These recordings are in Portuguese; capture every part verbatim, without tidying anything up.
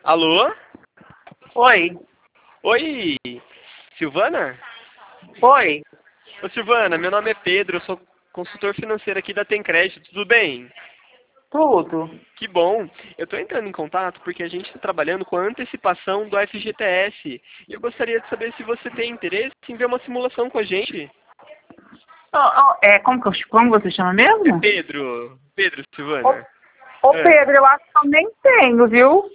Alô? Oi. Oi, Silvana? Oi. Ô Silvana, meu nome é Pedro, eu sou consultor financeiro aqui da Tem Crédito, tudo bem? Tudo. Que bom. Eu estou entrando em contato porque a gente está trabalhando com a antecipação do F G T S. E eu gostaria de saber se você tem interesse em ver uma simulação com a gente. Ó, ó, é, como, que eu- como você chama mesmo? Pedro. Pedro, Ô, Silvana. ô, É. Pedro, eu acho que eu nem tenho, viu?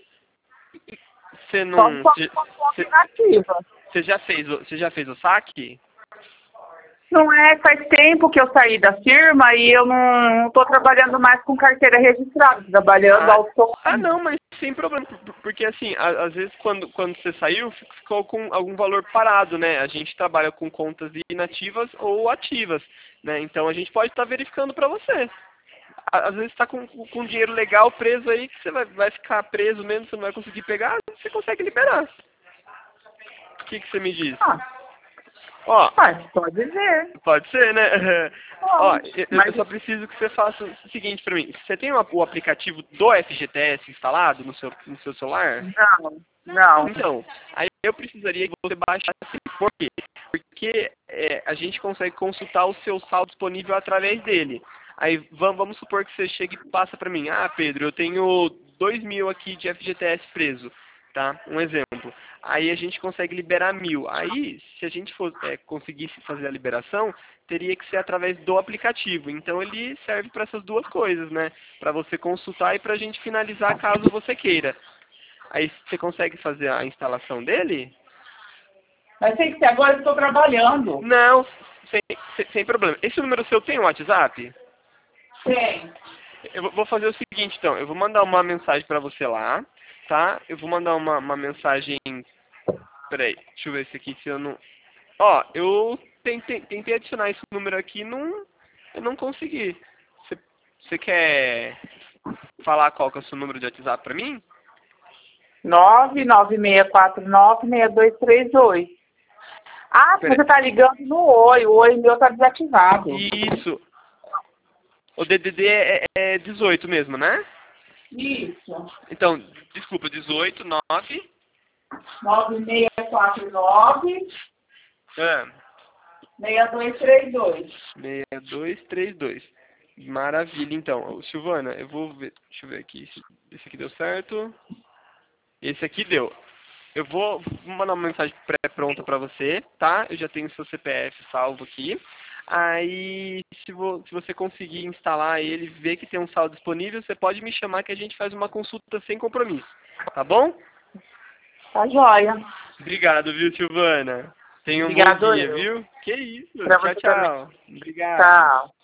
Você Só não. só Você uma conta inativa. você já fez o, você já fez o saque? Não é, faz tempo que eu saí da firma e eu não estou trabalhando mais com carteira registrada, trabalhando Ah, autônomo. ah, não, mas sem problema, por- porque assim, a- às vezes quando, quando você saiu, fi- ficou com algum valor parado, né? A gente trabalha com contas inativas ou ativas, né? Então a gente pode estar verificando para você. A- Às vezes está com, com dinheiro legal preso aí, que você vai, vai ficar preso mesmo, você não vai conseguir pegar, você consegue liberar. O que, que você me diz? Ah, Ó, mas pode ver. pode ser, né? Ó, Pode. eu, eu Mas só preciso que você faça o seguinte pra mim. Você tem o, o aplicativo do F G T S instalado no seu, no seu celular? não, não. Então, aí eu precisaria que você baixasse. Por quê? Porque é, a gente consegue consultar o seu saldo disponível através dele. Aí vamos, vamos supor que você chega e passa para mim. Ah, Pedro, eu tenho dois mil aqui de F G T S preso. Tá? Um exemplo. Aí a gente consegue liberar mil. Aí, se a gente for, é, conseguisse fazer a liberação, teria que ser através do aplicativo. Então ele serve para essas duas coisas, né? Para você consultar e para a gente finalizar caso você queira. Aí você consegue fazer a instalação dele? Mas tem que ser agora, eu estou trabalhando. Não, sem, sem, sem problema. Esse número seu tem o WhatsApp? Tem. Eu vou vou fazer o seguinte, então. Eu vou mandar uma mensagem pra você lá, tá? Eu vou mandar uma, uma mensagem... Peraí, deixa eu ver se aqui se eu não... Ó, eu tentei, tentei adicionar esse número aqui e não, eu não consegui. Você, você quer falar qual que é o seu número de WhatsApp pra mim? nove nove seis quatro nove seis dois três oito. Ah, Peraí. você está ligando no Oi. O Oi meu está desativado. Isso. O D D D é, é dezoito mesmo, né? Isso. Então, desculpa, dezoito, nove... nove seis quatro nove É, seis dois três dois. seis dois três dois. Maravilha, então. Ô, Silvana, eu vou ver. Deixa eu ver aqui se esse aqui deu certo. Esse aqui deu. Eu vou mandar uma mensagem pré-pronta pra você, tá? Eu já tenho seu C P F salvo aqui. Aí, se, vo- se você conseguir instalar ele, ver que tem um saldo disponível, você pode me chamar que a gente faz uma consulta sem compromisso. Tá bom? Tá joia. Obrigado, viu, Silvana? Tenha um bom Obrigado dia, eu. viu? Que isso. Pra Tchau, você também. tchau. Obrigado. Tchau.